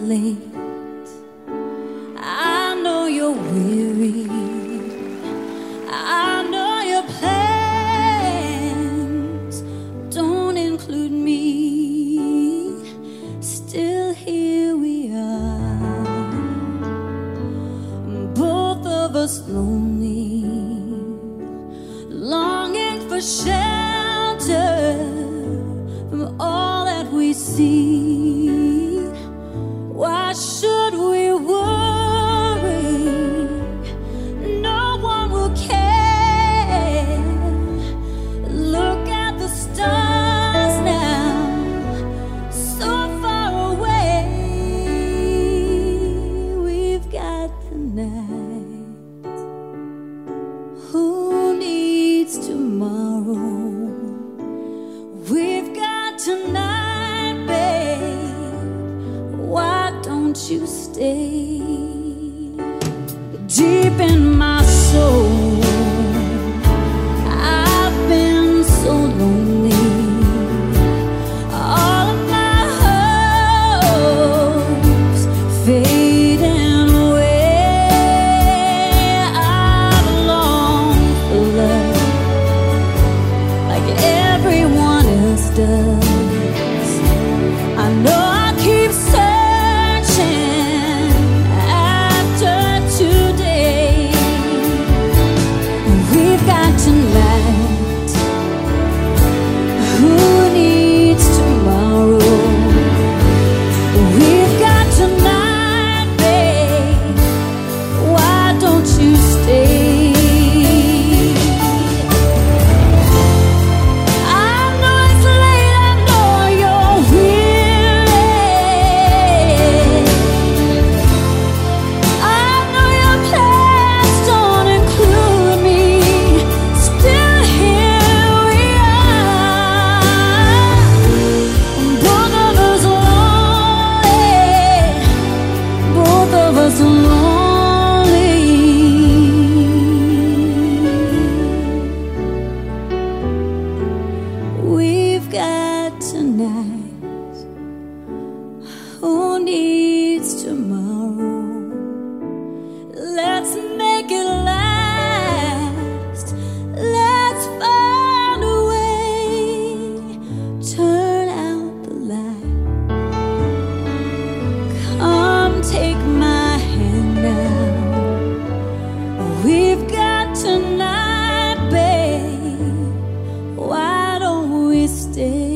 late. I know you're weary. I know your plans don't include me. Still here we are, both of us lonely, longing for shelter from all that we see. Why should we worry? No one will care. Look at the stars now, so far away. We've got the night. Who needs tomorrow? We've got tonight, babe. Why don't you stay? Deep in my soul, I've been so lonely. All of my hopes fading away. I've longed for love like everyone else does. I know I keep searching after today. We've got tonight. Who needs tomorrow? We've got tonight, babe. Why don't you stay? We've got tonight. Who needs tomorrow? Let's make it last. Let's find a way. Turn out the light. Come take my hand now. We've got tonight, babe. Why don't we stay?